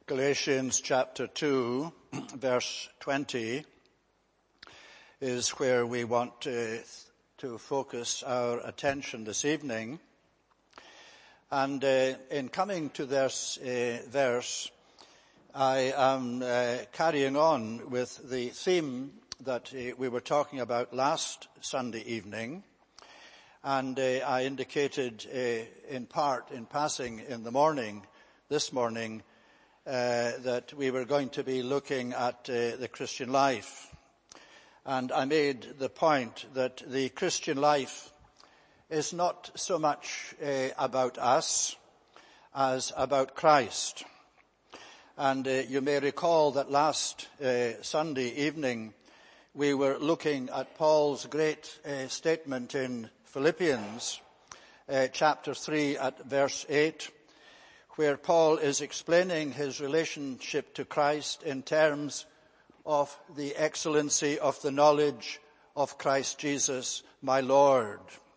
Galatians chapter 2, verse 20 is where we want to focus our attention this evening. And in coming to this verse, I am carrying on with the theme that we were talking about last Sunday evening. And I indicated in part, in passing in the morning, this morning, that we were going to be looking at the Christian life. And I made the point that the Christian life is not so much about us as about Christ. And you may recall that last Sunday evening we were looking at Paul's great statement in Philippians chapter 3 at verse 8, where Paul is explaining his relationship to Christ in terms of the excellency of the knowledge of Christ Jesus, my Lord,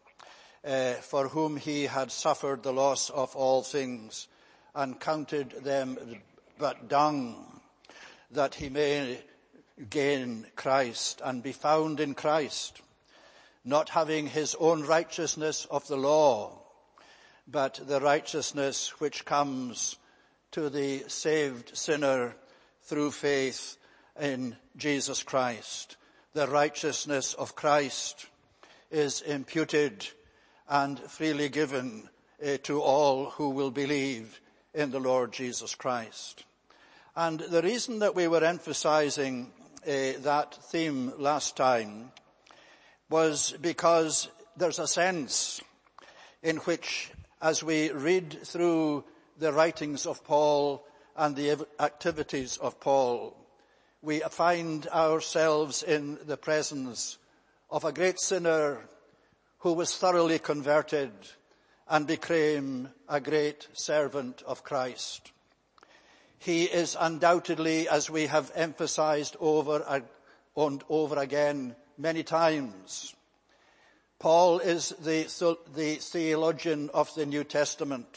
for whom he had suffered the loss of all things and counted them but dung, that he may gain Christ and be found in Christ, not having his own righteousness of the law, but the righteousness which comes to the saved sinner through faith in Jesus Christ. The righteousness of Christ is imputed and freely given to all who will believe in the Lord Jesus Christ. And the reason that we were emphasizing that theme last time was because there's a sense in which, as we read through the writings of Paul and the activities of Paul, we find ourselves in the presence of a great sinner who was thoroughly converted and became a great servant of Christ. He is undoubtedly, as we have emphasized over and over again many times, Paul is the theologian of the New Testament,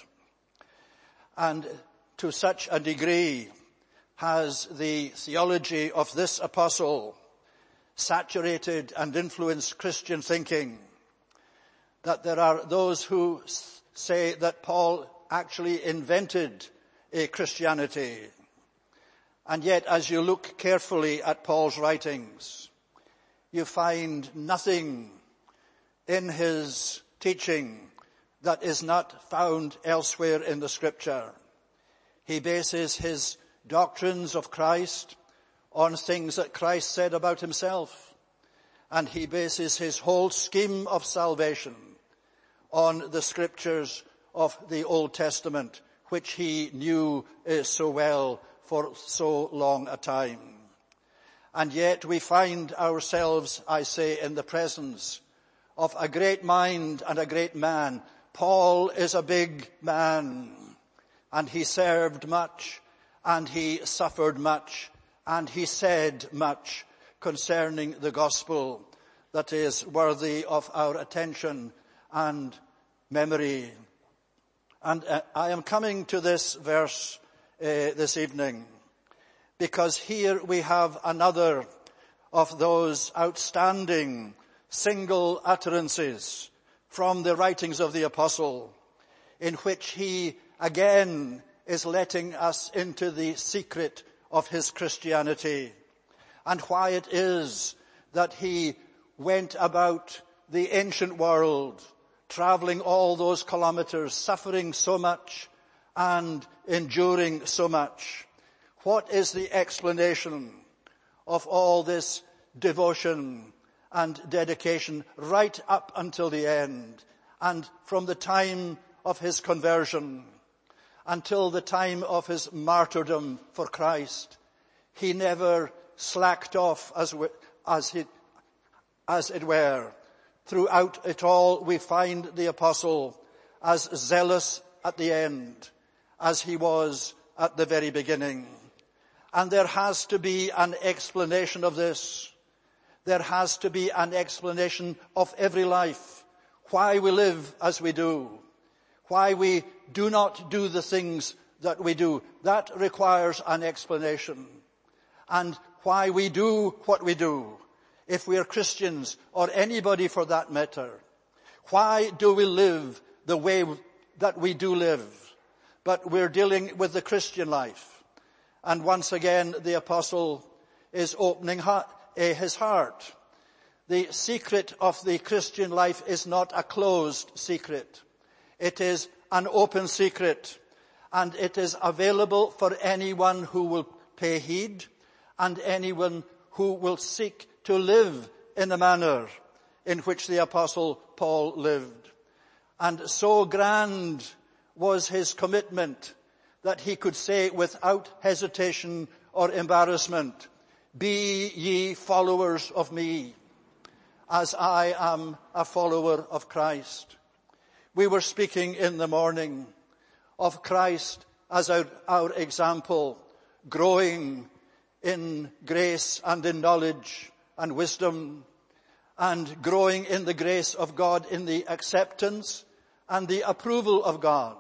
and to such a degree has the theology of this apostle saturated and influenced Christian thinking that there are those who say that Paul actually invented a Christianity. And yet, as you look carefully at Paul's writings, you find nothing in his teaching that is not found elsewhere in the Scripture. He bases his doctrines of Christ on things that Christ said about himself. And he bases his whole scheme of salvation on the Scriptures of the Old Testament, which he knew so well for so long a time. And yet we find ourselves, I say, in the presence of a great mind and a great man. Paul is a big man, and he served much, and he suffered much, and he said much concerning the gospel that is worthy of our attention and memory. And I am coming to this verse this evening because here we have another of those outstanding single utterances from the writings of the apostle, in which he again is letting us into the secret of his Christianity and why it is that he went about the ancient world, traveling all those kilometers, suffering so much and enduring so much. What is the explanation of all this devotion and dedication right up until the end, and from the time of his conversion until the time of his martyrdom for Christ? He never slacked off as it were. Throughout it all we find the apostle as zealous at the end as he was at the very beginning. And there has to be an explanation of this. There has to be an explanation of every life, why we live as we do, why we do not do the things that we do. That requires an explanation. And why we do what we do, if we are Christians, or anybody for that matter. Why do we live the way that we do live? But we're dealing with the Christian life. And once again, the apostle is opening his heart. The secret of the Christian life is not a closed secret. It is an open secret. And it is available for anyone who will pay heed and anyone who will seek to live in the manner in which the apostle Paul lived. And so grand was his commitment that he could say without hesitation or embarrassment, "Be ye followers of me, as I am a follower of Christ." We were speaking in the morning of Christ as our example, growing in grace and in knowledge and wisdom, and growing in the grace of God, in the acceptance and the approval of God.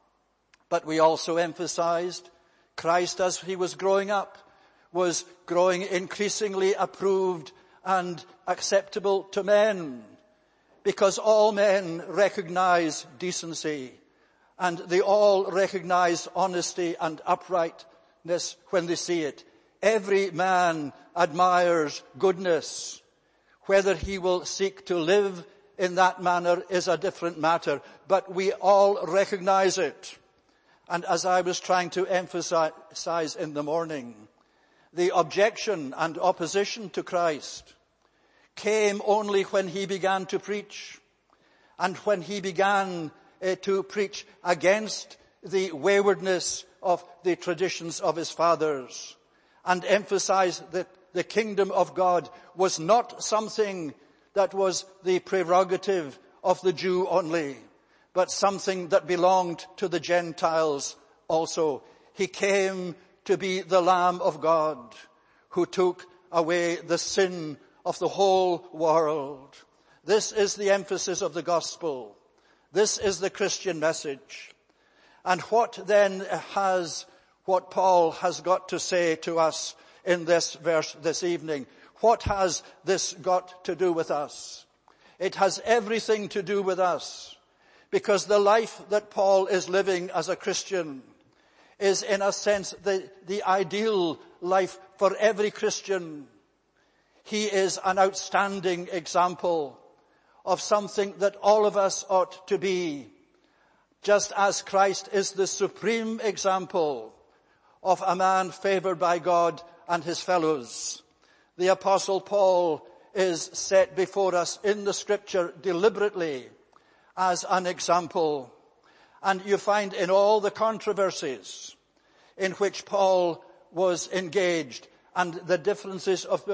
But we also emphasized Christ, as he was growing up, was growing increasingly approved and acceptable to men, because all men recognize decency, and they all recognize honesty and uprightness when they see it. Every man admires goodness. Whether he will seek to live in that manner is a different matter, but we all recognize it. And as I was trying to emphasize in the morning, the objection and opposition to Christ came only when he began to preach, and when he began to preach against the waywardness of the traditions of his fathers, and emphasize that the kingdom of God was not something that was the prerogative of the Jew only, but something that belonged to the Gentiles also. He came to be the Lamb of God who took away the sin of the whole world. This is the emphasis of the gospel. This is the Christian message. And what then has what Paul has got to say to us in this verse this evening? What has this got to do with us? It has everything to do with us, because the life that Paul is living as a Christian is, in a sense, the ideal life for every Christian. He is an outstanding example of something that all of us ought to be, just as Christ is the supreme example of a man favored by God and his fellows. The apostle Paul is set before us in the scripture deliberately as an example. And you find in all the controversies in which Paul was engaged, and the differences of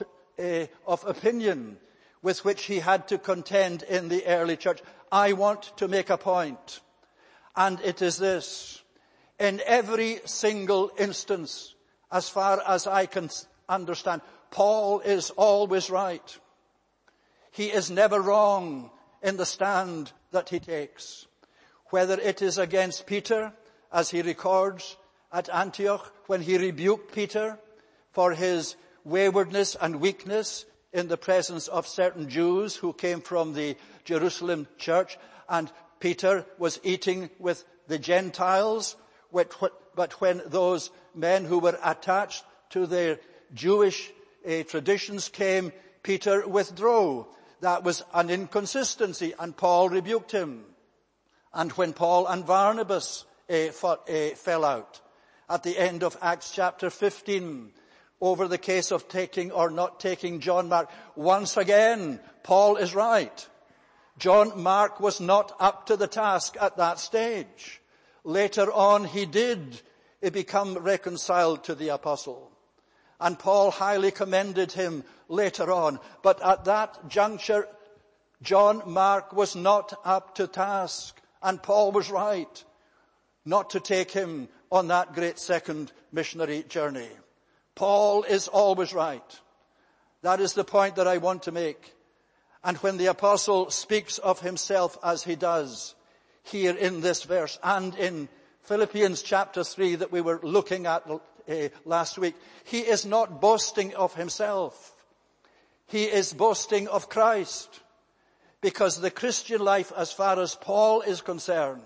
opinion with which he had to contend in the early church, I want to make a point. And it is this: in every single instance, as far as I can understand, Paul is always right. He is never wrong in the stand that he takes. Whether it is against Peter, as he records at Antioch, when he rebuked Peter for his waywardness and weakness in the presence of certain Jews who came from the Jerusalem church, and Peter was eating with the Gentiles, but when those men who were attached to their Jewish traditions came, Peter withdrew. That was an inconsistency, and Paul rebuked him. And when Paul and Barnabas fell out at the end of Acts chapter 15 over the case of taking or not taking John Mark, once again, Paul is right. John Mark was not up to the task at that stage. Later on, he did become reconciled to the apostle. And Paul highly commended him later on. But at that juncture, John Mark was not up to task. And Paul was right not to take him on that great second missionary journey. Paul is always right. That is the point that I want to make. And when the apostle speaks of himself as he does here in this verse and in Philippians chapter 3 that we were looking at last week, he is not boasting of himself. He is boasting of Christ. Because the Christian life, as far as Paul is concerned,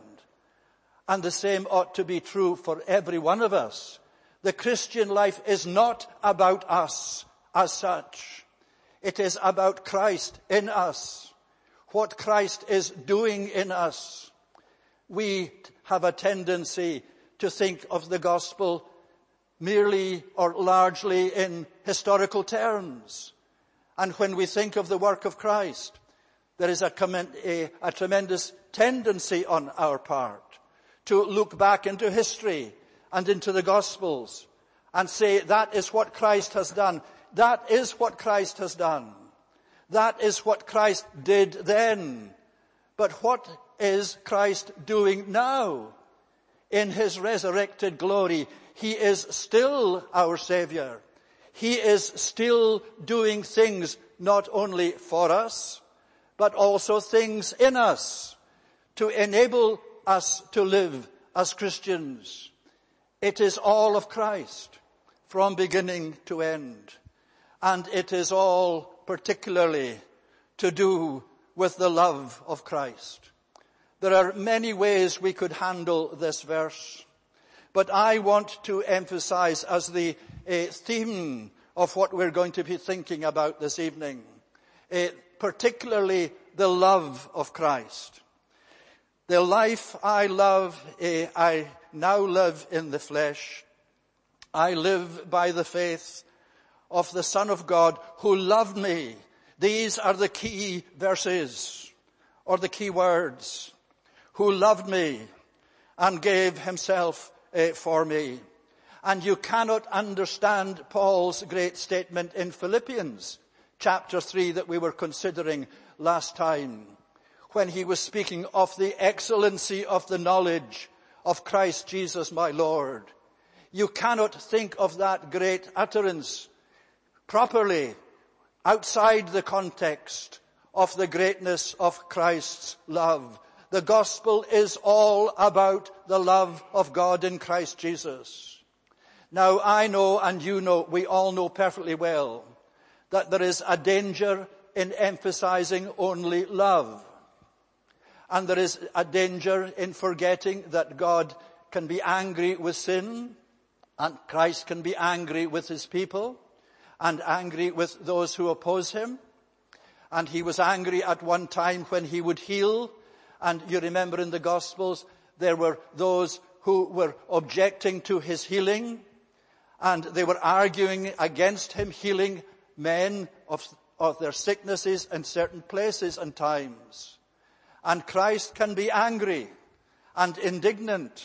and the same ought to be true for every one of us, the Christian life is not about us as such. It is about Christ in us, what Christ is doing in us. We have a tendency to think of the gospel merely or largely in historical terms. And when we think of the work of Christ, there is a tremendous tendency on our part to look back into history and into the Gospels and say, that is what Christ has done. That is what Christ has done. That is what Christ did then. But what is Christ doing now? In his resurrected glory, he is still our Savior. He is still doing things not only for us, but also things in us to enable us to live as Christians. It is all of Christ from beginning to end. And it is all particularly to do with the love of Christ. There are many ways we could handle this verse, but I want to emphasize as the theme of what we're going to be thinking about this evening, particularly the love of Christ. The life I love, I now live in the flesh. I live by the faith of the Son of God who loved me. These are the key verses, or the key words. Who loved me and gave himself for me. And you cannot understand Paul's great statement in Philippians chapter 3 that we were considering last time, when he was speaking of the excellency of the knowledge of Christ Jesus my Lord. You cannot think of that great utterance properly outside the context of the greatness of Christ's love. The gospel is all about the love of God in Christ Jesus. Now I know, and you know, we all know perfectly well, that there is a danger in emphasizing only love. And there is a danger in forgetting that God can be angry with sin, and Christ can be angry with his people, and angry with those who oppose him. And he was angry at one time when he would heal. And you remember in the Gospels, there were those who were objecting to his healing, and they were arguing against him healing men of their sicknesses in certain places and times. And Christ can be angry and indignant.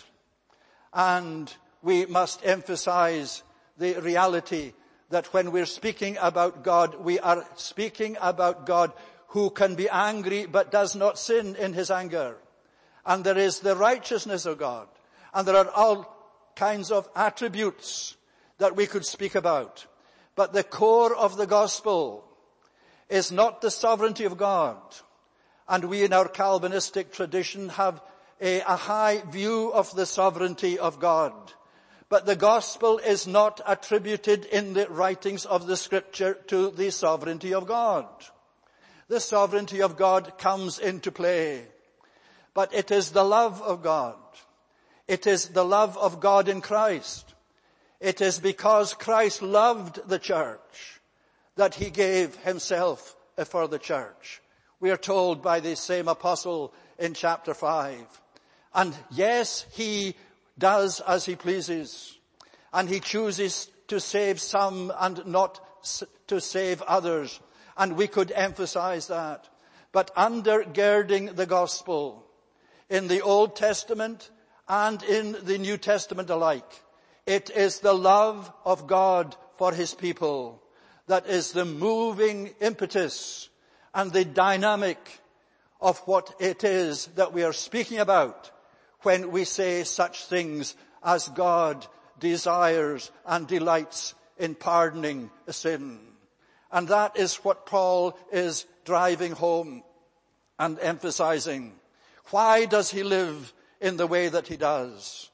And we must emphasize the reality that when we're speaking about God, we are speaking about God who can be angry but does not sin in his anger. And there is the righteousness of God. And there are all kinds of attributes that we could speak about. But the core of the gospel is not the sovereignty of God. And we in our Calvinistic tradition have a high view of the sovereignty of God. But the gospel is not attributed in the writings of the scripture to the sovereignty of God. The sovereignty of God comes into play. But it is the love of God. It is the love of God in Christ. It is because Christ loved the church that he gave himself for the church. We are told by the same apostle in chapter 5. And yes, he does as he pleases. And he chooses to save some and not to save others. And we could emphasize that. But undergirding the gospel in the Old Testament and in the New Testament alike, it is the love of God for his people that is the moving impetus and the dynamic of what it is that we are speaking about when we say such things as God desires and delights in pardoning sin. And that is what Paul is driving home and emphasizing. Why does he live in the way that he does?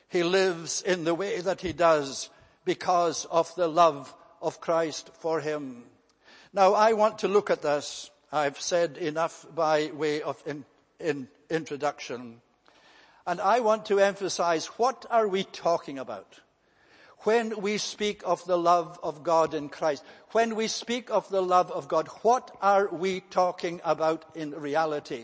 He lives in the way that he does because of the love of Christ for him. Now, I want to look at this. I've said enough by way of introduction. And I want to emphasize, what are we talking about when we speak of the love of God in Christ? When we speak of the love of God, what are we talking about in reality?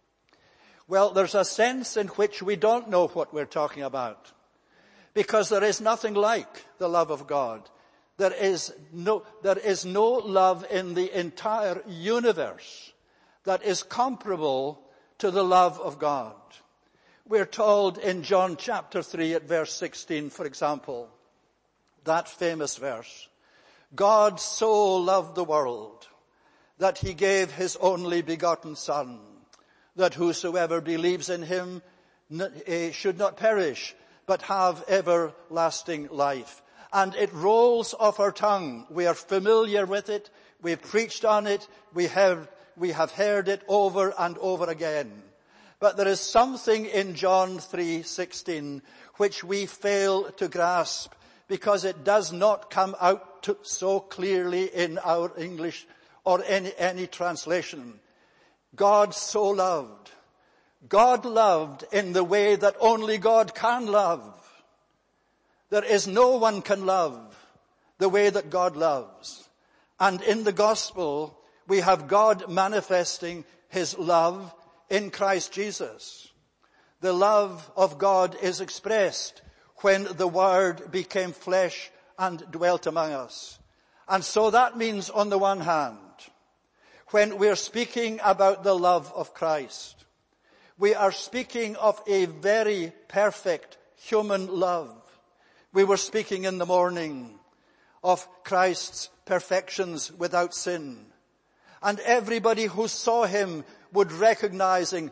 Well, there's a sense in which we don't know what we're talking about, because there is nothing like the love of God. There is no love in the entire universe that is comparable to the love of God. We're told in John chapter 3 at verse 16, for example, that famous verse, God so loved the world that he gave his only begotten Son, that whosoever believes in him should not perish, but have everlasting life. And it rolls off our tongue. We are familiar with it. We've preached on it. We have heard it over and over again. But there is something in John 3:16 which we fail to grasp, because it does not come out so clearly in our English or any translation. God so loved. God loved in the way that only God can love. There is no one can love the way that God loves. And in the gospel, we have God manifesting his love in Christ Jesus. The love of God is expressed when the Word became flesh and dwelt among us. And so that means, on the one hand, when we're speaking about the love of Christ, we are speaking of a very perfect human love. We were speaking in the morning of Christ's perfections without sin. And everybody who saw him would recognizing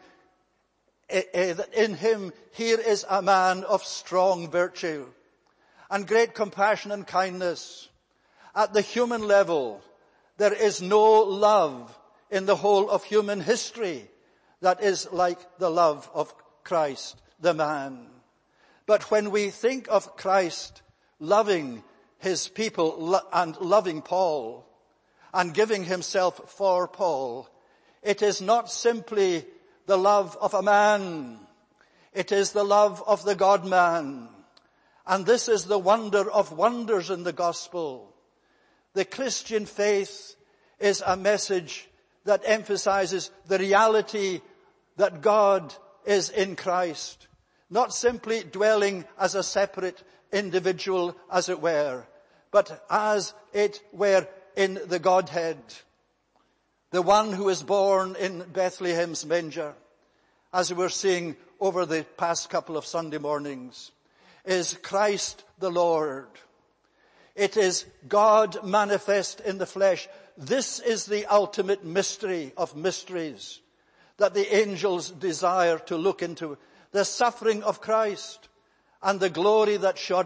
that in him, here is a man of strong virtue and great compassion and kindness. At the human level, there is no love in the whole of human history that is like the love of Christ, the man. But when we think of Christ loving his people and loving Paul and giving himself for Paul, it is not simply the love of a man. It is the love of the God-man. And this is the wonder of wonders in the gospel. The Christian faith is a message that emphasizes the reality that God is in Christ, not simply dwelling as a separate individual, as it were, but as it were in the Godhead. The one who is born in Bethlehem's manger, as we were seeing over the past couple of Sunday mornings, is Christ the Lord. It is God manifest in the flesh. This is the ultimate mystery of mysteries that the angels desire to look into. The suffering of Christ and the glory that should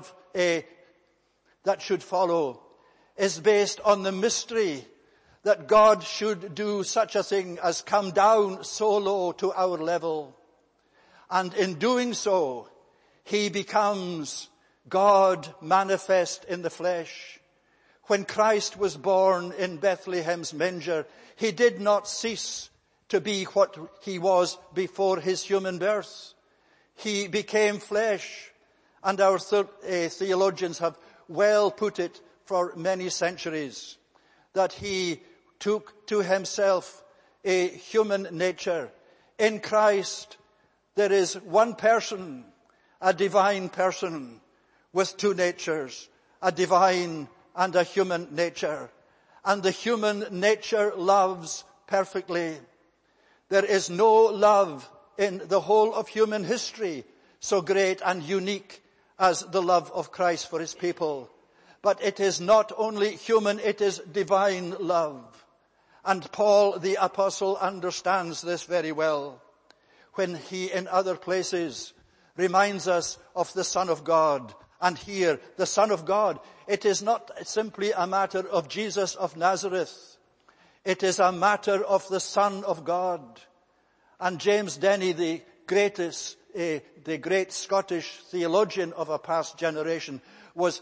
follow is based on the mystery that God should do such a thing as come down so low to our level. And in doing so, he becomes God manifest in the flesh. When Christ was born in Bethlehem's manger, he did not cease to be what he was before his human birth. He became flesh, and our theologians have well put it for many centuries, that he took to himself a human nature. In Christ, there is one person, a divine person, with two natures, a divine and a human nature. And the human nature loves perfectly. There is no love in the whole of human history so great and unique as the love of Christ for his people. But it is not only human, it is divine love. And Paul the apostle understands this very well when he in other places reminds us of the Son of God. And here, the Son of God, it is not simply a matter of Jesus of Nazareth. It is a matter of the Son of God. And James Denny, the greatest the great Scottish theologian of a past generation, was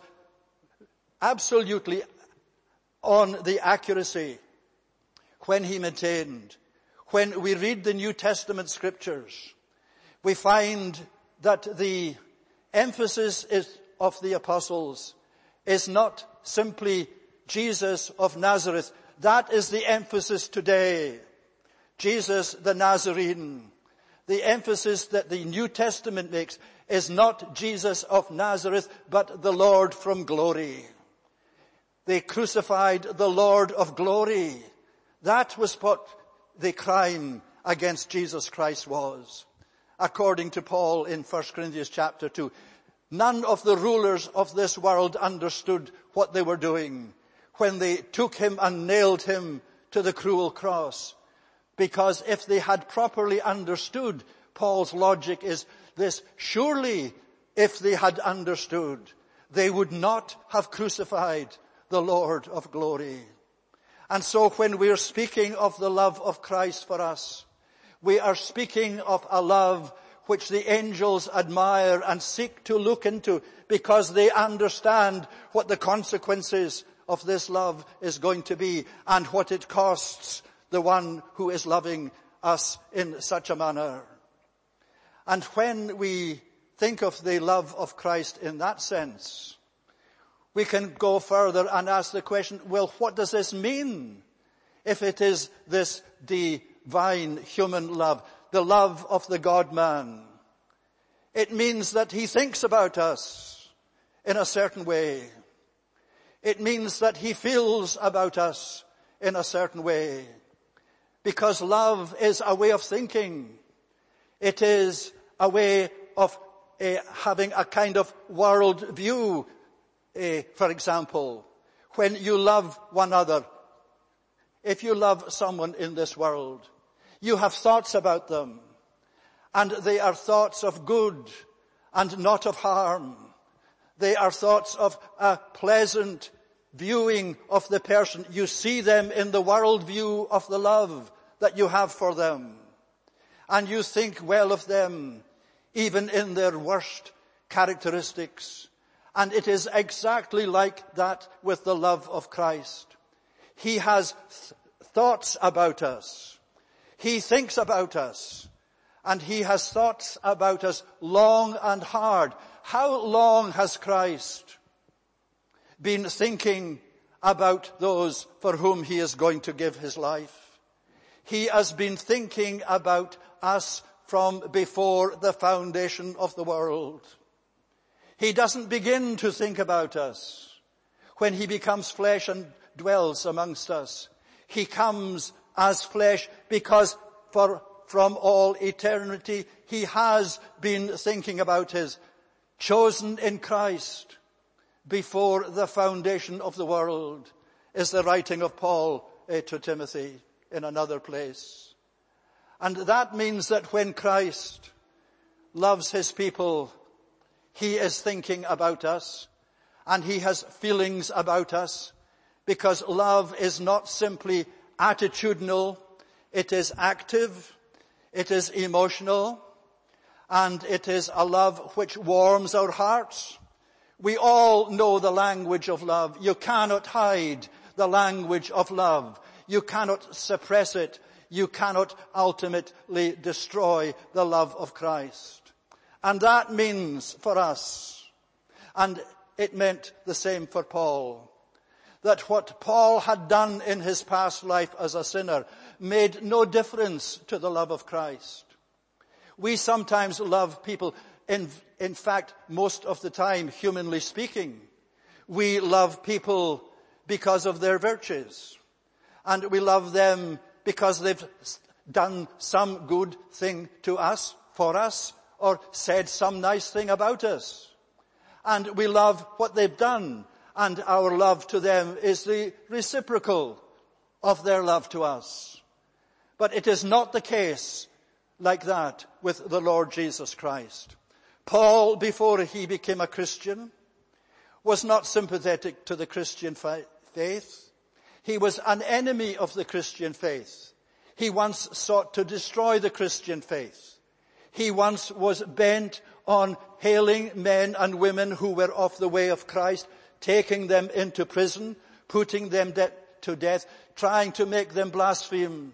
absolutely on the accuracy when he maintained, when we read the New Testament scriptures, we find that the emphasis of the apostles is not simply Jesus of Nazareth. That is the emphasis today. Jesus the Nazarene. The emphasis that the New Testament makes is not Jesus of Nazareth, but the Lord from glory. They crucified the Lord of glory. That was what the crime against Jesus Christ was. According to Paul in 1 Corinthians chapter 2, none of the rulers of this world understood what they were doing when they took him and nailed him to the cruel cross. Because if they had properly understood, Paul's logic is this: surely if they had understood, they would not have crucified the Lord of glory. And so when we are speaking of the love of Christ for us, we are speaking of a love which the angels admire and seek to look into, because they understand what the consequences of this love is going to be and what it costs the one who is loving us in such a manner. And when we think of the love of Christ in that sense, we can go further and ask the question, well, what does this mean if it is this divine human love, the love of the God-man? It means that he thinks about us in a certain way. It means that he feels about us in a certain way. Because love is a way of thinking. It is a way of having a kind of world view. For example, when you love one another, if you love someone in this world, you have thoughts about them, and they are thoughts of good and not of harm. They are thoughts of a pleasant viewing of the person. You see them in the world view of the love that you have for them, and you think well of them, even in their worst characteristics. And it is exactly like that with the love of Christ. He has thoughts about us. He thinks about us. And he has thoughts about us long and hard. How long has Christ been thinking about those for whom he is going to give his life? He has been thinking about us from before the foundation of the world. He doesn't begin to think about us when he becomes flesh and dwells amongst us. He comes as flesh because from all eternity he has been thinking about his chosen in Christ before the foundation of the world, is the writing of Paul to Timothy in another place. And that means that when Christ loves his people, he is thinking about us, and he has feelings about us, because love is not simply attitudinal, it is active, it is emotional, and it is a love which warms our hearts. We all know the language of love. You cannot hide the language of love. You cannot suppress it. You cannot ultimately destroy the love of Christ. And that means for us, and it meant the same for Paul, that what Paul had done in his past life as a sinner made no difference to the love of Christ. We sometimes love people, in fact, most of the time, humanly speaking, we love people because of their virtues. And we love them because they've done some good thing to us, for us, or said some nice thing about us. And we love what they've done, and our love to them is the reciprocal of their love to us. But it is not the case like that with the Lord Jesus Christ. Paul, before he became a Christian, was not sympathetic to the Christian faith. He was an enemy of the Christian faith. He once sought to destroy the Christian faith. He once was bent on hailing men and women who were off the way of Christ, taking them into prison, putting them to death, trying to make them blaspheme.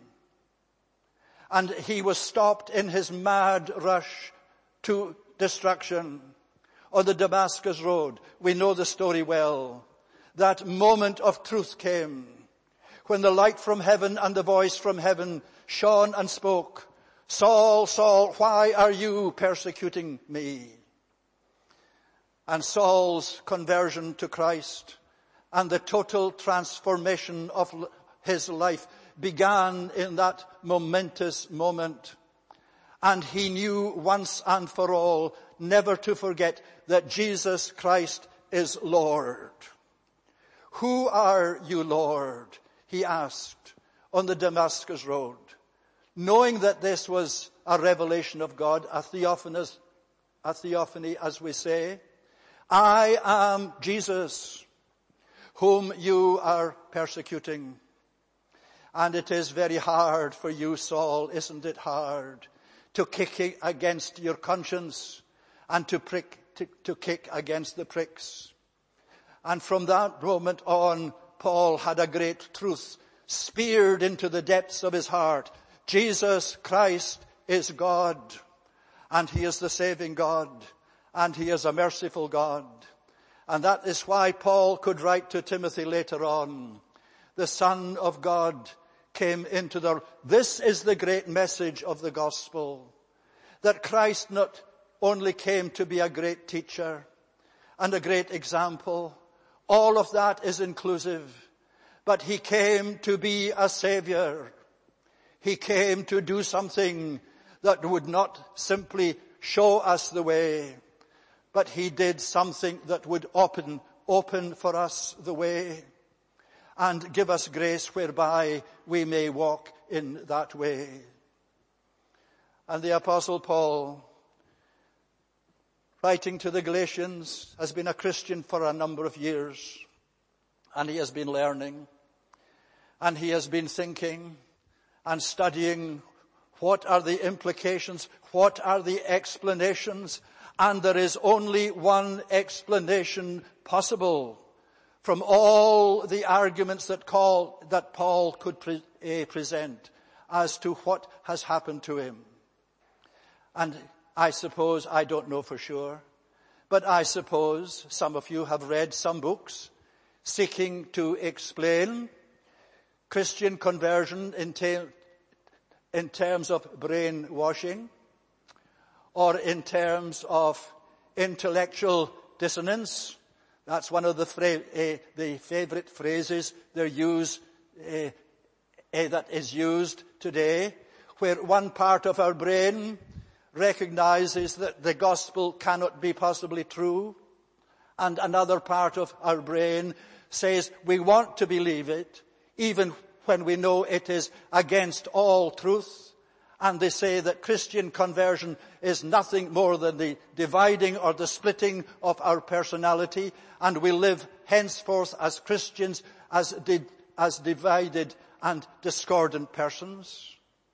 And he was stopped in his mad rush to destruction on the Damascus road. We know the story well. That moment of truth came when the light from heaven and the voice from heaven shone and spoke, "Saul, Saul, why are you persecuting me?" And Saul's conversion to Christ and the total transformation of his life began in that momentous moment. And he knew once and for all never to forget that Jesus Christ is Lord. "Who are you, Lord?" he asked on the Damascus road, knowing that this was a revelation of God, a theophany, as we say. "I am Jesus, whom you are persecuting." And it is very hard for you, Saul, isn't it hard, to kick against your conscience and to kick against the pricks. And from that moment on, Paul had a great truth speared into the depths of his heart. Jesus Christ is God, and he is the saving God, and he is a merciful God. And that is why Paul could write to Timothy later on, "The Son of God came into the..." This is the great message of the gospel, that Christ not only came to be a great teacher and a great example, all of that is inclusive, but he came to be a savior. He came to do something that would not simply show us the way, but he did something that would open for us the way and give us grace whereby we may walk in that way. And the Apostle Paul, writing to the Galatians, has been a Christian for a number of years, and he has been learning, and he has been thinking and studying what are the implications, what are the explanations, and there is only one explanation possible from all the arguments that Paul could present as to what has happened to him. And I suppose, I don't know for sure, but I suppose some of you have read some books seeking to explain Christian conversion in terms of brainwashing, or in terms of intellectual dissonance. That's one of the favorite phrases that is used today, where one part of our brain recognizes that the gospel cannot be possibly true, and another part of our brain says we want to believe it, even when we know it is against all truth. And they say that Christian conversion is nothing more than the dividing or the splitting of our personality, and we live henceforth as Christians as divided and discordant persons.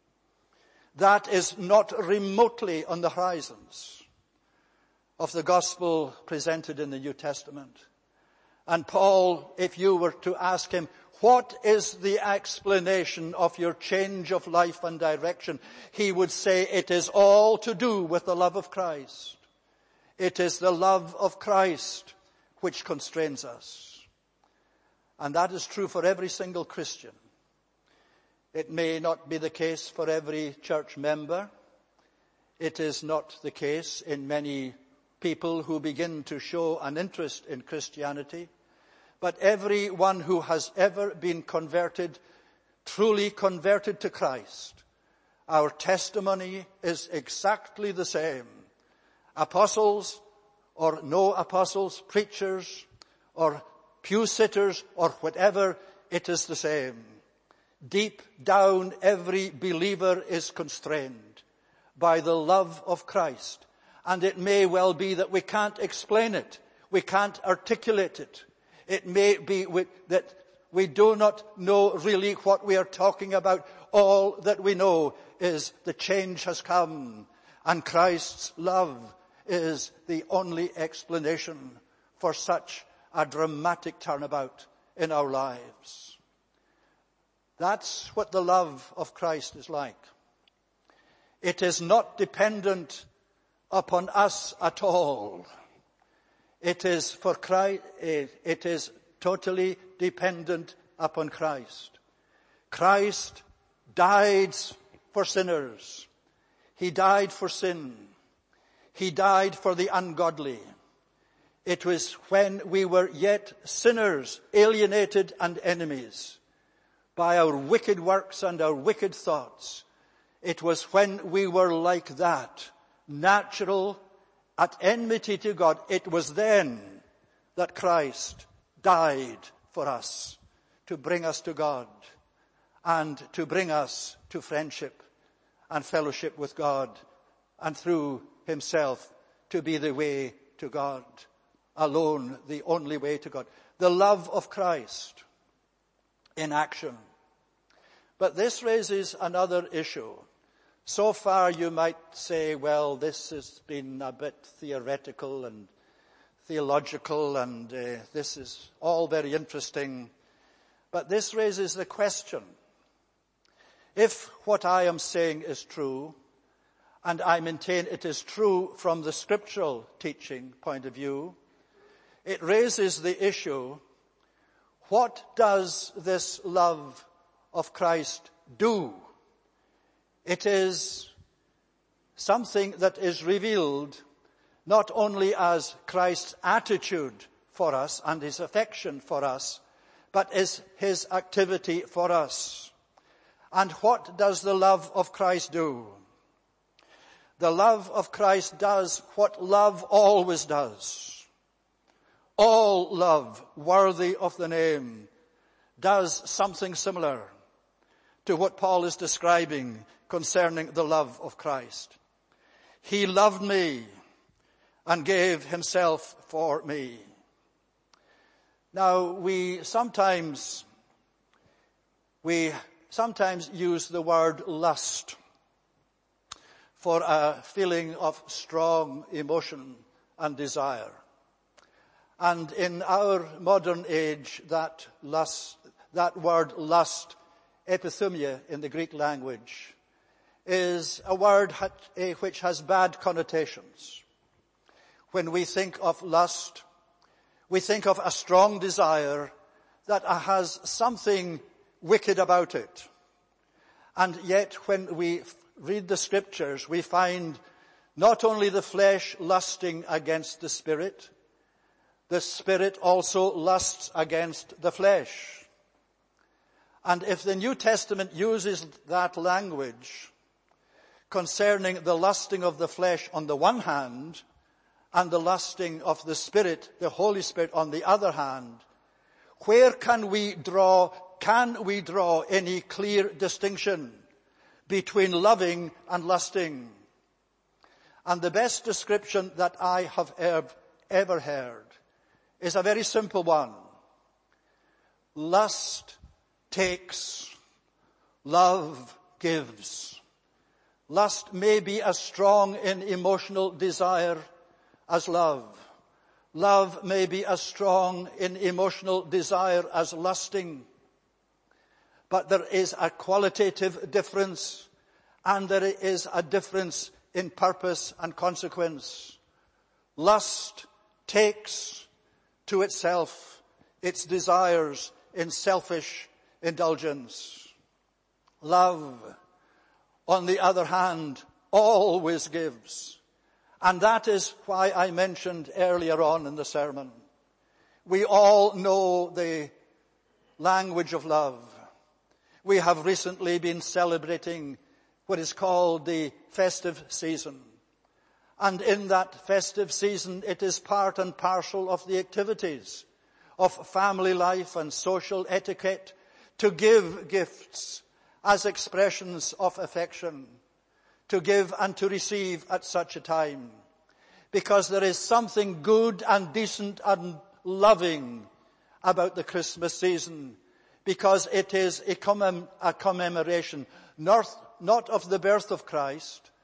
That is not remotely on the horizons of the gospel presented in the New Testament. And Paul, if you were to ask him, what is the explanation of your change of life and direction? He would say it is all to do with the love of Christ. It is the love of Christ which constrains us. And that is true for every single Christian. It may not be the case for every church member. It is not the case in many people who begin to show an interest in Christianity. But everyone who has ever been converted, truly converted to Christ, our testimony is exactly the same. Apostles or no apostles, preachers or pew sitters or whatever, it is the same. Deep down, every believer is constrained by the love of Christ. And it may well be that we can't explain it. We can't articulate it. It may be that we do not know really what we are talking about. All that we know is the change has come And Christ's love is the only explanation for such a dramatic turnabout in our lives. That's what the love of Christ is like. It is not dependent upon us at all. It is for Christ, it is totally dependent upon Christ. Christ died for sinners. He died for sin. He died for the ungodly. It was when we were yet sinners, alienated and enemies by our wicked works and our wicked thoughts. It was when we were like that, natural, at enmity to God. It was then that Christ died for us to bring us to God and to bring us to friendship and fellowship with God, and through himself to be the way to God, alone the only way to God. The love of Christ in action. But this raises another issue. So far you might say, well, this has been a bit theoretical and theological, and this is all very interesting. But this raises the question, if what I am saying is true, and I maintain it is true from the scriptural teaching point of view, it raises the issue, what does this love of Christ do? It is something that is revealed not only as Christ's attitude for us and his affection for us, but is his activity for us. And what does the love of Christ do? The love of Christ does what love always does. All love worthy of the name does something similar to what Paul is describing concerning the love of Christ. He loved me and gave himself for me. Now, we sometimes use the word lust for a feeling of strong emotion and desire. And in our modern age, that word lust, epithumia in the Greek language, is a word which has bad connotations. When we think of lust, we think of a strong desire that has something wicked about it. And yet when we read the scriptures, we find not only the flesh lusting against the spirit also lusts against the flesh. And if the New Testament uses that language concerning the lusting of the flesh on the one hand and the lusting of the Spirit, the Holy Spirit, on the other hand, where can we draw any clear distinction between loving and lusting? And the best description that I have ever heard is a very simple one. Lust takes, love gives. Lust may be as strong in emotional desire as love. Love may be as strong in emotional desire as lusting. But there is a qualitative difference, and there is a difference in purpose and consequence. Lust takes to itself its desires in selfish indulgence. Love, on the other hand, always gives. And that is why I mentioned earlier on in the sermon, we all know the language of love. We have recently been celebrating what is called the festive season. And in that festive season, it is part and parcel of the activities of family life and social etiquette to give gifts as expressions of affection, to give and to receive at such a time. Because there is something good and decent and loving about the Christmas season, because it is a commemoration not of the birth of Christ,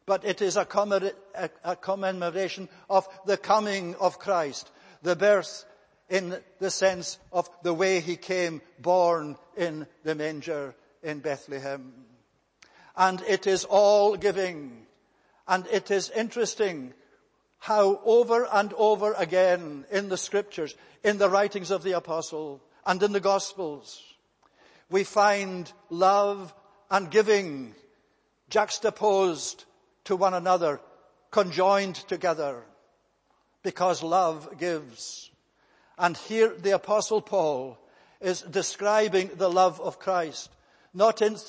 but it is a commemoration of the coming of Christ, the birth in the sense of the way he came born in the manger in Bethlehem. And it is all giving. And it is interesting how over and over again in the scriptures, in the writings of the apostle and in the gospels, we find love and giving juxtaposed to one another, conjoined together, because love gives. And here the apostle Paul is describing the love of Christ, not in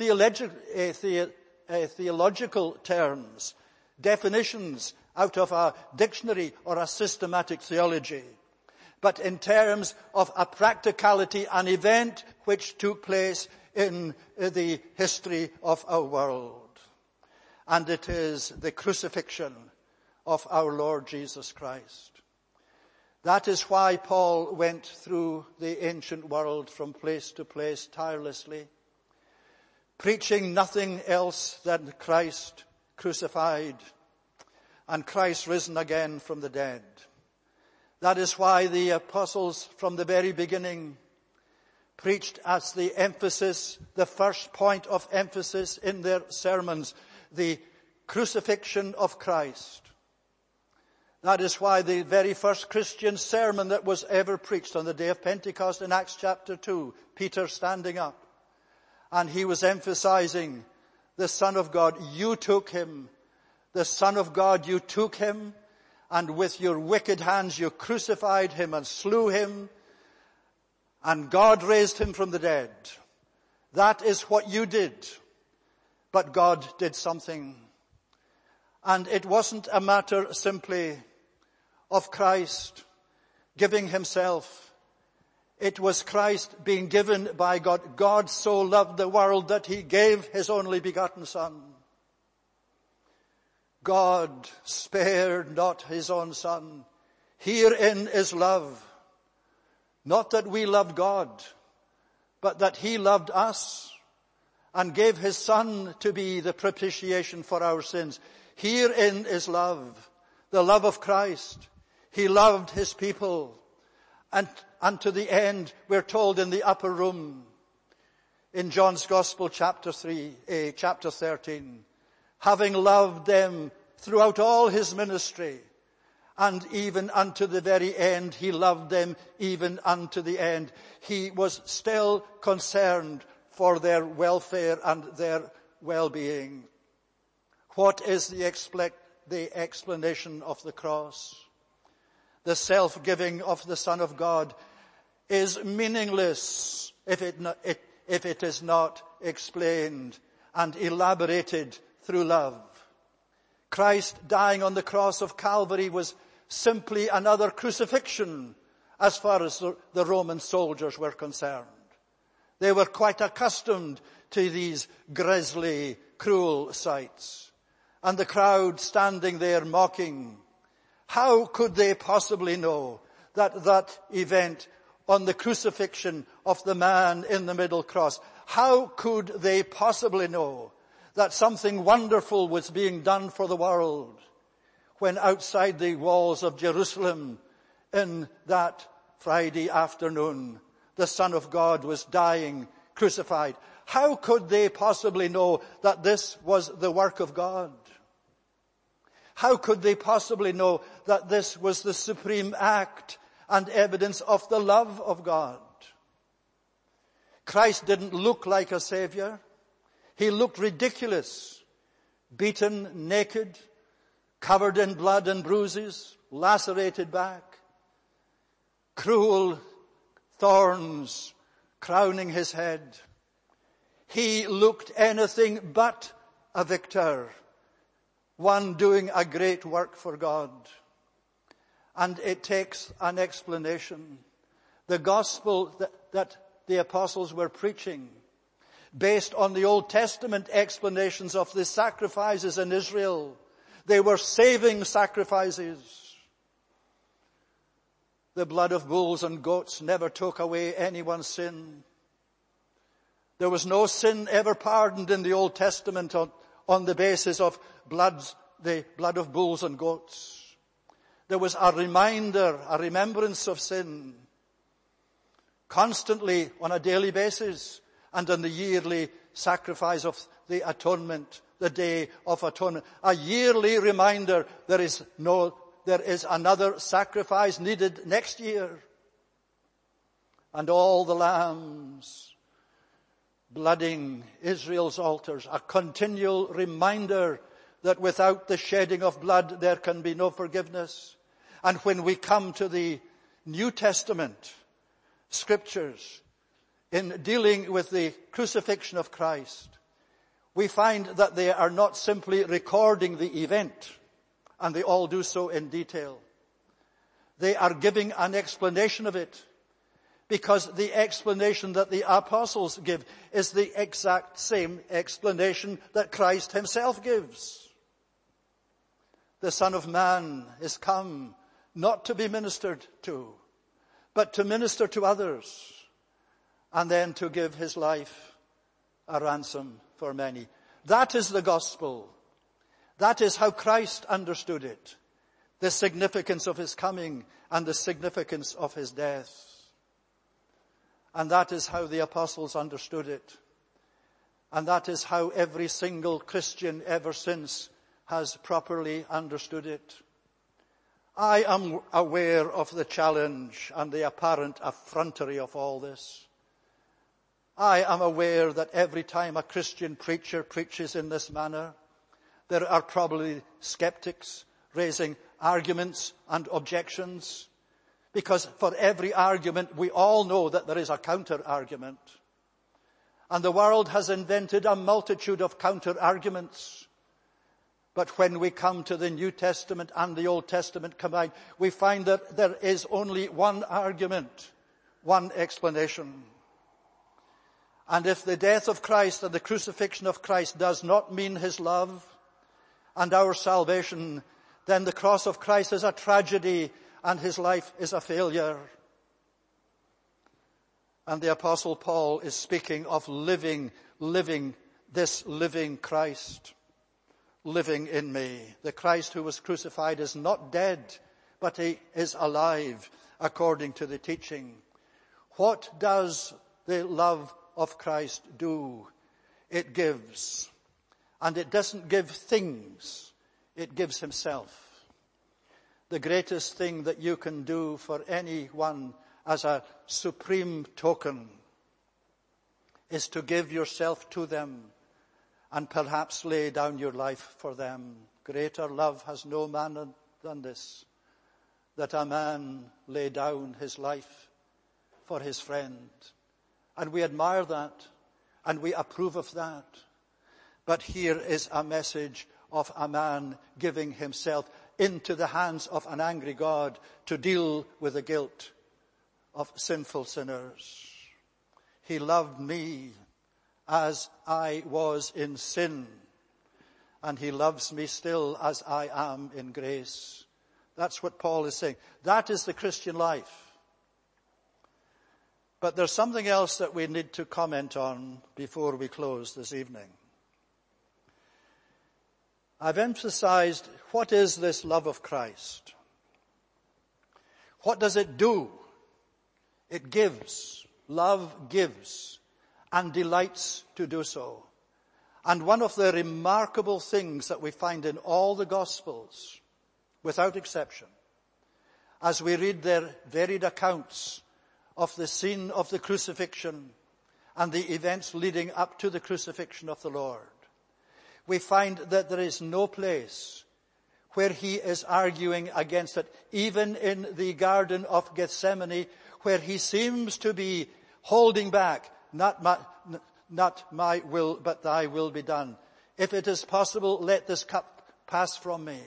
theological terms, definitions out of a dictionary or a systematic theology, but in terms of a practicality, an event which took place in the history of our world. And it is the crucifixion of our Lord Jesus Christ. That is why Paul went through the ancient world from place to place tirelessly, preaching nothing else than Christ crucified and Christ risen again from the dead. That is why the apostles from the very beginning preached as the emphasis, the first point of emphasis in their sermons, the crucifixion of Christ. That is why the very first Christian sermon that was ever preached on the day of Pentecost in Acts chapter 2, Peter standing up, and he was emphasizing the Son of God. You took him. The Son of God, you took him, and with your wicked hands you crucified him and slew him, and God raised him from the dead. That is what you did. But God did something. And it wasn't a matter simply of Christ giving himself. It was Christ being given by God. God so loved the world that he gave his only begotten Son. God spared not his own Son. Herein is love. Not that we loved God, but that he loved us and gave his Son to be the propitiation for our sins. Herein is love, the love of Christ. He loved his people. And to the end, we're told in the upper room, in John's Gospel, chapter 13, having loved them throughout all his ministry, and even unto the very end, he loved them even unto the end. He was still concerned for their welfare and their well-being. What is the explanation of the cross? The self-giving of the Son of God is meaningless if it is not explained and elaborated through love. Christ dying on the cross of Calvary was simply another crucifixion as far as the Roman soldiers were concerned. They were quite accustomed to these grisly, cruel sights. And the crowd standing there mocking. How could they possibly know that event on the crucifixion of the man in the middle cross, how could they possibly know that something wonderful was being done for the world when outside the walls of Jerusalem in that Friday afternoon, the Son of God was dying, crucified? How could they possibly know that this was the work of God? How could they possibly know that this was the supreme act and evidence of the love of God? Christ didn't look like a savior. He looked ridiculous, beaten, naked, covered in blood and bruises, lacerated back, cruel thorns crowning his head. He looked anything but a victor, one doing a great work for God. And it takes an explanation. The gospel that the apostles were preaching, based on the Old Testament explanations of the sacrifices in Israel, they were saving sacrifices. The blood of bulls and goats never took away anyone's sin. There was no sin ever pardoned in the Old Testament on the basis of blood the blood of bulls and goats. There was a reminder, a remembrance of sin, constantly on a daily basis, and on the yearly sacrifice of the atonement, the Day of Atonement. A yearly reminder there is another sacrifice needed next year. And all the lambs blooding Israel's altars, a continual reminder that without the shedding of blood there can be no forgiveness. And when we come to the New Testament scriptures in dealing with the crucifixion of Christ, we find that they are not simply recording the event, and they all do so in detail. They are giving an explanation of it, because the explanation that the apostles give is the exact same explanation that Christ himself gives. The Son of Man is come not to be ministered to, but to minister to others, and then to give his life a ransom for many. That is the gospel. That is how Christ understood it. The significance of his coming and the significance of his death. And that is how the apostles understood it. And that is how every single Christian ever since has properly understood it. I am aware of the challenge and the apparent effrontery of all this. I am aware that every time a Christian preacher preaches in this manner, there are probably skeptics raising arguments and objections, because for every argument we all know that there is a counter-argument. And the world has invented a multitude of counter-arguments. But when we come to the New Testament and the Old Testament combined, we find that there is only one argument, one explanation. And if the death of Christ and the crucifixion of Christ does not mean his love and our salvation, then the cross of Christ is a tragedy and his life is a failure. And the Apostle Paul is speaking of living this living Christ, living in me. The Christ who was crucified is not dead, but he is alive according to the teaching. What does the love of Christ do? It gives. And it doesn't give things, it gives himself. The greatest thing that you can do for anyone as a supreme token is to give yourself to them and perhaps lay down your life for them. Greater love has no man than this, that a man lay down his life for his friend. And we admire that, and we approve of that. But here is a message of a man giving himself into the hands of an angry God to deal with the guilt of sinful sinners. He loved me as I was in sin, and he loves me still as I am in grace. That's what Paul is saying. That is the Christian life. But there's something else that we need to comment on before we close this evening. I've emphasized what is this love of Christ. What does it do? It gives. Love gives and delights to do so. And one of the remarkable things that we find in all the Gospels, without exception, as we read their varied accounts of the scene of the crucifixion and the events leading up to the crucifixion of the Lord, we find that there is no place where he is arguing against it. Even in the Garden of Gethsemane, where he seems to be holding back, not my will, but thy will be done. If it is possible, let this cup pass from me.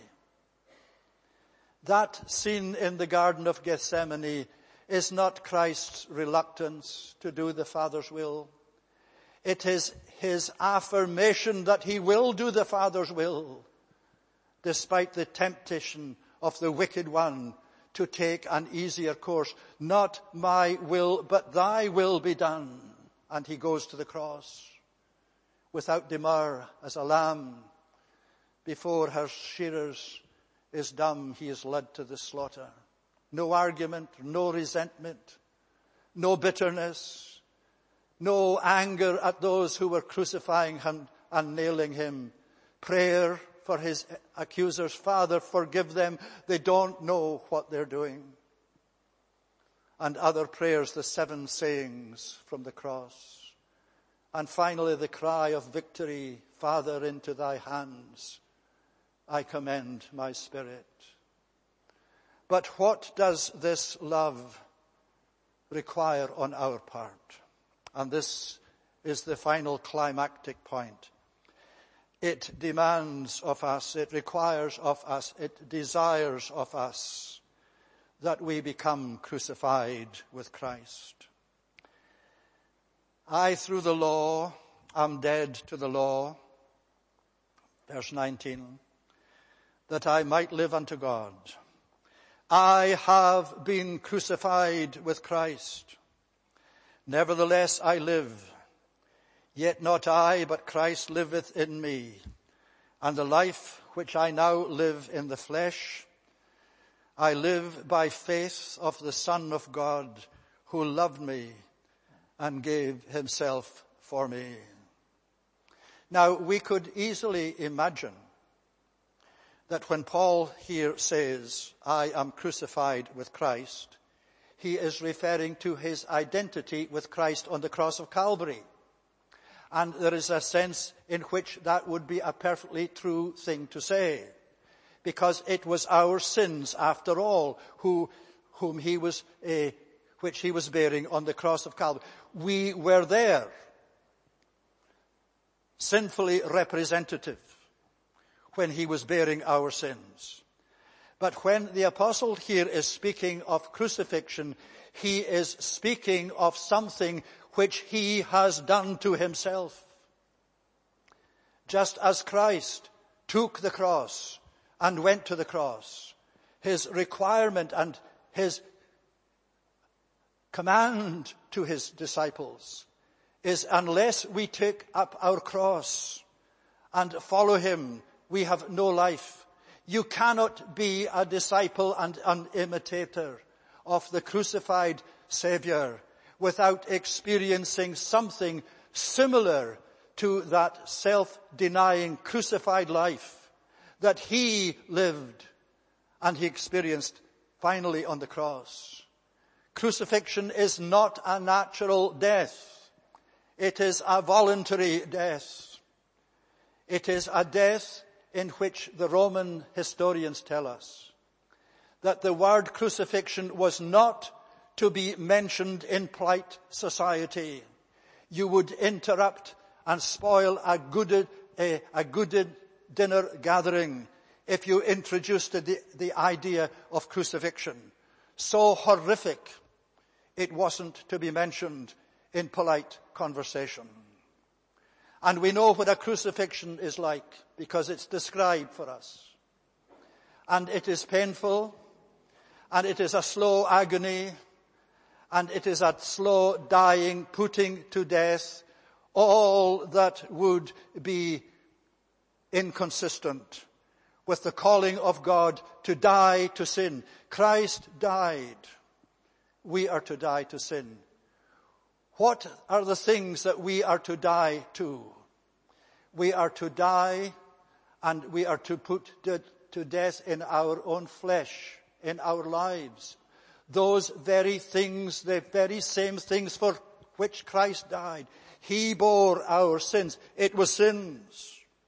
That scene in the Garden of Gethsemane is not Christ's reluctance to do the Father's will. It is his affirmation that he will do the Father's will, despite the temptation of the wicked one to take an easier course. Not my will, but thy will be done. And he goes to the cross without demur as a lamb before her shearers is dumb, he is led to the slaughter. No argument, no resentment, no bitterness, no anger at those who were crucifying him and nailing him. Prayer for his accusers. Father, forgive them. They don't know what they're doing. And other prayers, the 7 sayings from the cross. And finally the cry of victory, Father, into thy hands I commend my spirit. But what does this love require on our part? And this is the final climactic point. It demands of us, it requires of us, it desires of us that we become crucified with Christ. I, through the law, am dead to the law, verse 19, that I might live unto God. I have been crucified with Christ. Nevertheless I live, yet not I, but Christ liveth in me. And the life which I now live in the flesh, I live by faith of the Son of God, who loved me and gave himself for me. Now, we could easily imagine that when Paul here says, I am crucified with Christ, he is referring to his identity with Christ on the cross of Calvary. And there is a sense in which that would be a perfectly true thing to say, because it was our sins, after all, which he was bearing on the cross of Calvary. We were there, sinfully representative, when he was bearing our sins. But when the apostle here is speaking of crucifixion, he is speaking of something which he has done to himself. Just as Christ took the cross and went to the cross, his requirement and his command to his disciples is, unless we take up our cross and follow him, we have no life. You cannot be a disciple and an imitator of the crucified Savior without experiencing something similar to that self-denying crucified life that he lived and he experienced finally on the cross. Crucifixion is not a natural death. It is a voluntary death. It is a death in which the Roman historians tell us that the word crucifixion was not to be mentioned in polite society. You would interrupt and spoil a good dinner gathering if you introduced the idea of crucifixion. So horrific, it wasn't to be mentioned in polite conversation. And we know what a crucifixion is like because it's described for us. And it is painful, and it is a slow agony, and it is a slow dying, putting to death, all that would be inconsistent with the calling of God to die to sin. Christ died. We are to die to sin. What are the things that we are to die to? We are to die and we are to put to death in our own flesh, in our lives. Those very things, the very same things for which Christ died. He bore our sins. It was sins.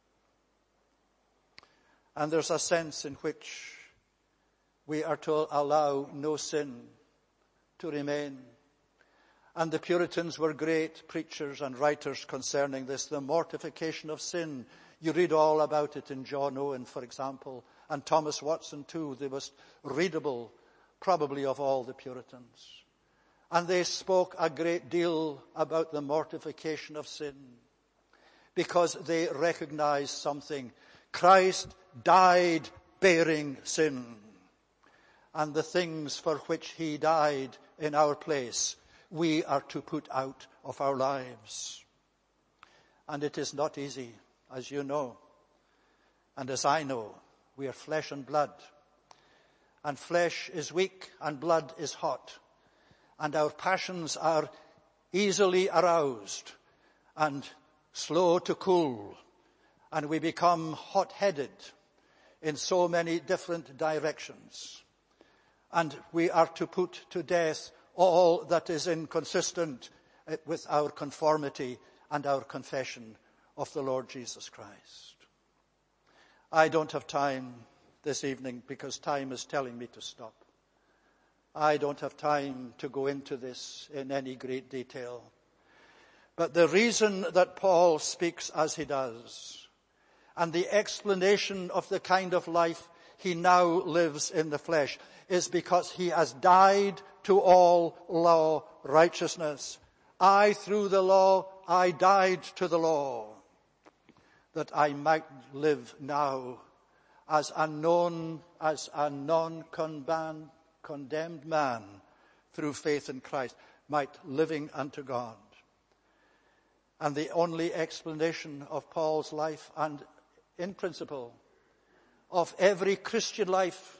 And there's a sense in which we are to allow no sin to remain. And the Puritans were great preachers and writers concerning this, the mortification of sin. You read all about it in John Owen, for example, and Thomas Watson too, the most readable probably of all the Puritans. And they spoke a great deal about the mortification of sin because they recognized something. Christ died bearing sin. And the things for which he died in our place, we are to put out of our lives. And it is not easy, as you know. And as I know, we are flesh and blood. And flesh is weak and blood is hot. And our passions are easily aroused and slow to cool. And we become hot-headed in so many different directions. And we are to put to death all that is inconsistent with our conformity and our confession of the Lord Jesus Christ. I don't have time this evening because time is telling me to stop. I don't have time to go into this in any great detail. But the reason that Paul speaks as he does, and the explanation of the kind of life he now lives in the flesh, is because he has died to all law righteousness. Through the law, I died to the law, that I might live now as a non-condemned man through faith in Christ, might living unto God. And the only explanation of Paul's life, and in principle of every Christian life,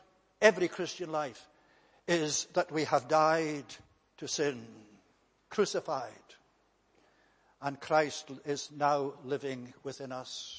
is that we have died to sin, crucified, and Christ is now living within us.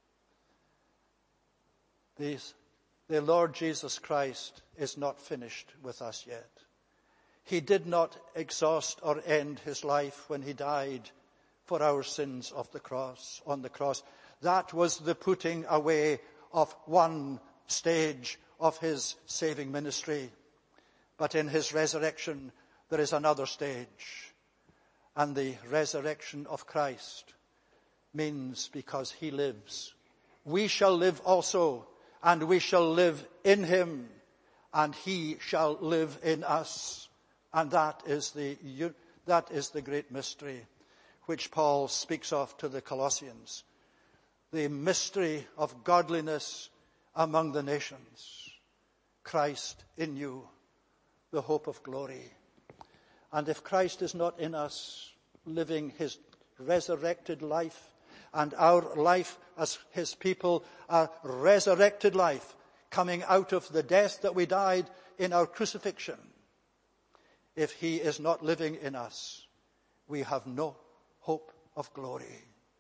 The Lord Jesus Christ is not finished with us yet. He did not exhaust or end his life when he died for our sins on the cross. That was the putting away of one stage of his saving ministry. But in his resurrection, there is another stage. And the resurrection of Christ means because he lives, we shall live also, and we shall live in him, and he shall live in us. And that is the great mystery which Paul speaks of to the Colossians. The mystery of godliness among the nations. Christ in you, the hope of glory. And if Christ is not in us, living his resurrected life, and our life as his people, a resurrected life, coming out of the death that we died in our crucifixion, if he is not living in us, we have no hope of glory.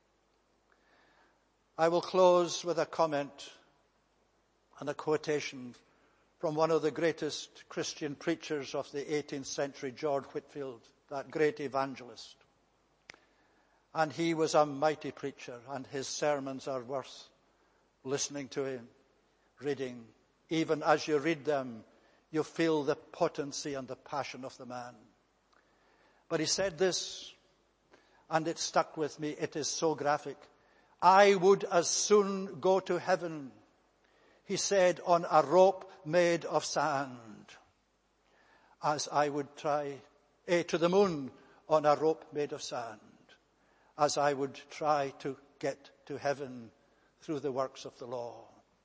I will close with a comment and a quotation from one of the greatest Christian preachers of the 18th century, George Whitefield, that great evangelist. And he was a mighty preacher, and his sermons are worth listening to him, reading. Even as you read them, you feel the potency and the passion of the man. But he said this, and it stuck with me. It is so graphic. I would as soon go to heaven, he said, on a rope made of sand, as I would try to the moon on a rope made of sand, as I would try to get to heaven through the works of the law.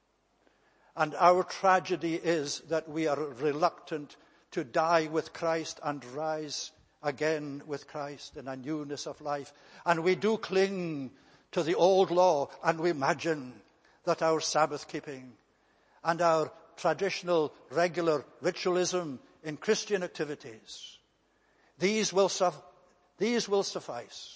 And our tragedy is that we are reluctant to die with Christ and rise again with Christ in a newness of life. And we do cling to the old law, and we imagine that our Sabbath keeping and our traditional regular ritualism in Christian activities, these will suffice.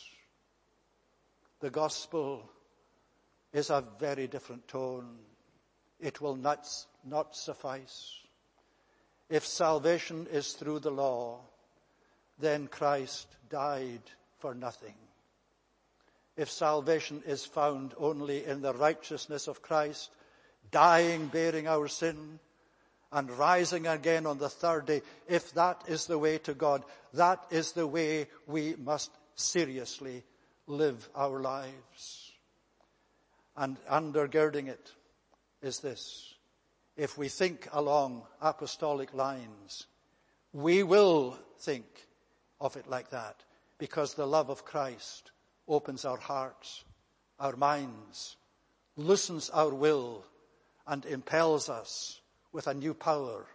The gospel is a very different tone. It will not suffice. If salvation is through the law, then Christ died for nothing. If salvation is found only in the righteousness of Christ, dying, bearing our sin, and rising again on the third day, if that is the way to God, that is the way we must seriously live our lives. And undergirding it is this: if we think along apostolic lines, we will think of it like that, because the love of Christ opens our hearts, our minds, loosens our will, and impels us with a new power,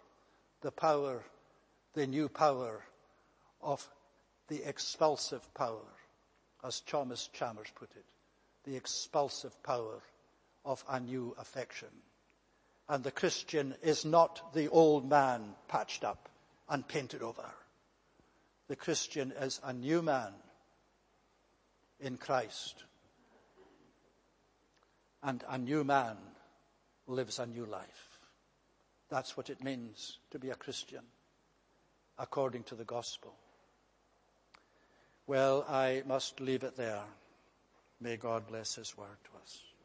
the new power of the expulsive power, as Thomas Chalmers put it, the expulsive power of a new affection. And the Christian is not the old man patched up and painted over. The Christian is a new man in Christ. And a new man lives a new life. That's what it means to be a Christian, according to the gospel. Well, I must leave it there. May God bless his word to us.